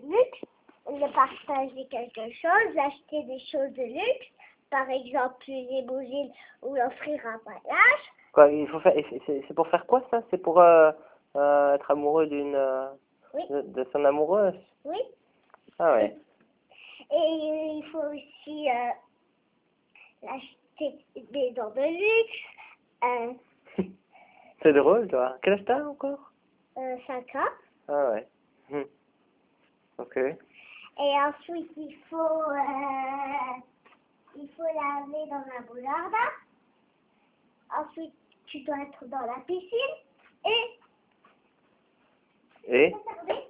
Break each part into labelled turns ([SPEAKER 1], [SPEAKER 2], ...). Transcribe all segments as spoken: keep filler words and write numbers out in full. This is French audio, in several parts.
[SPEAKER 1] luxe, de partager quelque chose, d'acheter des choses de luxe, par exemple une limousine ou offrir un voyage.
[SPEAKER 2] Quoi, il faut faire, et c'est c'est- c'est pour faire quoi ça? C'est pour euh, euh, être amoureux d'une, euh,
[SPEAKER 1] Oui.
[SPEAKER 2] de, de son amoureuse?
[SPEAKER 1] Oui.
[SPEAKER 2] Ah ouais.
[SPEAKER 1] Et il faut aussi euh, acheter des dents de luxe, euh,
[SPEAKER 2] C'est drôle, toi. Quel âge t'as encore?
[SPEAKER 1] euh, cinq ans.
[SPEAKER 2] Ah ouais. Hmm. Ok.
[SPEAKER 1] Et ensuite, il faut, euh, il faut laver dans un beau jardin. Ensuite, tu dois être dans la piscine. Et...
[SPEAKER 2] Et?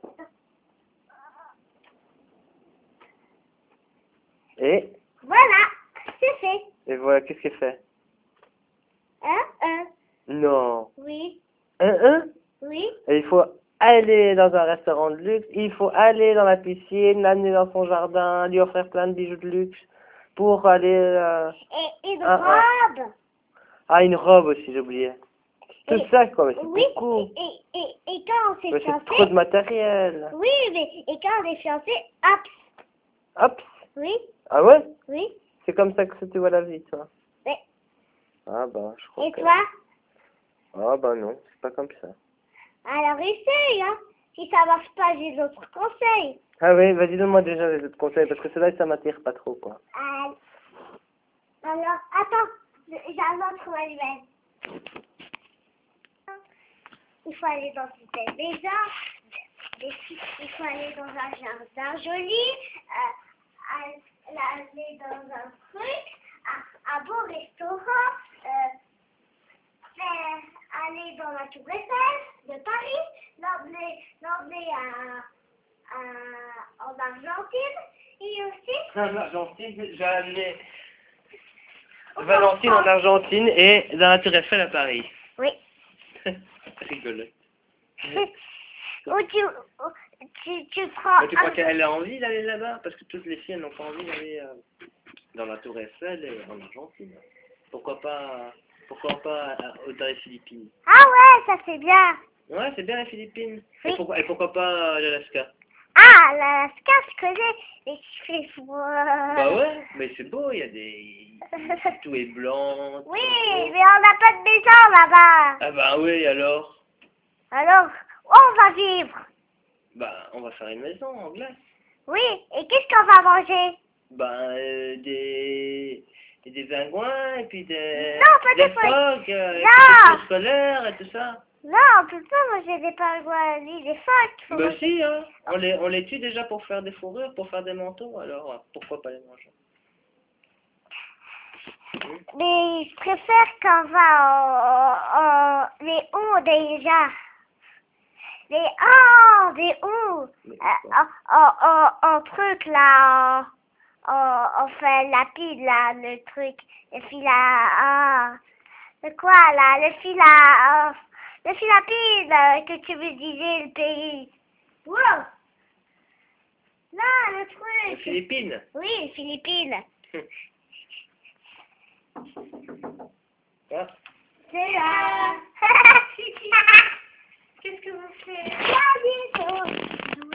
[SPEAKER 2] Et?
[SPEAKER 1] Voilà, c'est fait.
[SPEAKER 2] Et voilà, qu'est-ce qu'elle fait?
[SPEAKER 1] Un, un.
[SPEAKER 2] Non.
[SPEAKER 1] Oui,
[SPEAKER 2] Un, un?
[SPEAKER 1] oui.
[SPEAKER 2] Et il faut aller dans un restaurant de luxe, il faut aller dans la piscine, l'amener dans son jardin, lui offrir plein de bijoux de luxe pour aller... Euh...
[SPEAKER 1] Et une
[SPEAKER 2] Ah, ah.
[SPEAKER 1] robe.
[SPEAKER 2] Ah, une robe aussi, j'ai oublié. Tout
[SPEAKER 1] Et-
[SPEAKER 2] ça, quoi, mais c'est
[SPEAKER 1] Oui,
[SPEAKER 2] beaucoup.
[SPEAKER 1] et, et, et, et quand on s'est
[SPEAKER 2] Mais c'est
[SPEAKER 1] fiancé...
[SPEAKER 2] trop de matériel.
[SPEAKER 1] Oui, mais et quand on est fiancé, hop.
[SPEAKER 2] Hop.
[SPEAKER 1] Oui,
[SPEAKER 2] Ah ouais?
[SPEAKER 1] oui,
[SPEAKER 2] C'est comme ça que tu vois la vie, toi.
[SPEAKER 1] oui.
[SPEAKER 2] Ah bah, je crois
[SPEAKER 1] Et
[SPEAKER 2] que...
[SPEAKER 1] toi?
[SPEAKER 2] Ah bah non, c'est pas comme ça.
[SPEAKER 1] Alors essaye, hein. Si ça marche pas, j'ai d'autres conseils.
[SPEAKER 2] Ah oui, vas-y, donne-moi déjà les autres conseils, parce que ceux-là, ça m'attire pas trop, quoi.
[SPEAKER 1] Euh, alors, attends, j'ai un autre manuel. Il faut aller dans une belle maison, des- il faut aller dans un jardin joli, euh, aller dans un truc, un, un beau restaurant, euh, faire, aller dans la Tour Eiffel de Paris, l'emmener l'emmener à, à, en Argentine, et aussi...
[SPEAKER 2] En Argentine, j'ai amené Valentine en Argentine et dans la Tour Eiffel à Paris.
[SPEAKER 1] Oui.
[SPEAKER 2] Rigolote.
[SPEAKER 1] Ou tu, ou tu, tu prends...
[SPEAKER 2] Mais tu crois
[SPEAKER 1] un-
[SPEAKER 2] qu'elle a envie d'aller là-bas? Parce que toutes les filles, elles n'ont pas envie d'aller euh, dans la Tour Eiffel et en Argentine. Pourquoi pas, pourquoi pas euh, dans les Philippines?
[SPEAKER 1] Ah ouais, ça c'est bien.
[SPEAKER 2] Ouais, c'est bien les Philippines.
[SPEAKER 1] Oui.
[SPEAKER 2] Et, pourquoi, et pourquoi pas euh, l'Alaska?
[SPEAKER 1] Ah, l'Alaska, je connais, mais il fait froid.
[SPEAKER 2] Bah ouais, mais c'est beau, il y a des... tout est blanc. tout
[SPEAKER 1] Oui,
[SPEAKER 2] est beau.
[SPEAKER 1] mais on n'a pas de maison là-bas.
[SPEAKER 2] Ah bah oui, alors?
[SPEAKER 1] Alors, où on va vivre?
[SPEAKER 2] Bah, on va faire une maison en glace.
[SPEAKER 1] Oui, et qu'est-ce qu'on va manger?
[SPEAKER 2] Ben, euh, des, des pingouins, et puis des,
[SPEAKER 1] Non, pas
[SPEAKER 2] des
[SPEAKER 1] des pingouins.
[SPEAKER 2] phoques, euh, et
[SPEAKER 1] Non.
[SPEAKER 2] puis des ours polaires, et tout ça.
[SPEAKER 1] Non, on peut pas manger des pingouins ni des phoques. Faut
[SPEAKER 2] Ben
[SPEAKER 1] manger-
[SPEAKER 2] si, hein, on les, on les tue déjà pour faire des fourrures, pour faire des manteaux, alors euh, pourquoi pas les manger?
[SPEAKER 1] Mais je préfère qu'on va en, en- en- les hauts déjà. Les oh, des hauts.
[SPEAKER 2] Mais
[SPEAKER 1] Euh,
[SPEAKER 2] pourquoi?
[SPEAKER 1] en, en, en, en truc là, en, en, on fait la pile là, le truc, le fil à, ah, le quoi là, le fil à, ah, le fil à pile euh, que tu me disais le pays. Wow. Là, le
[SPEAKER 2] Les
[SPEAKER 1] truc.
[SPEAKER 2] Philippines.
[SPEAKER 1] Oui, les Philippines.
[SPEAKER 2] Ah.
[SPEAKER 1] C'est là. Qu'est-ce que vous faites?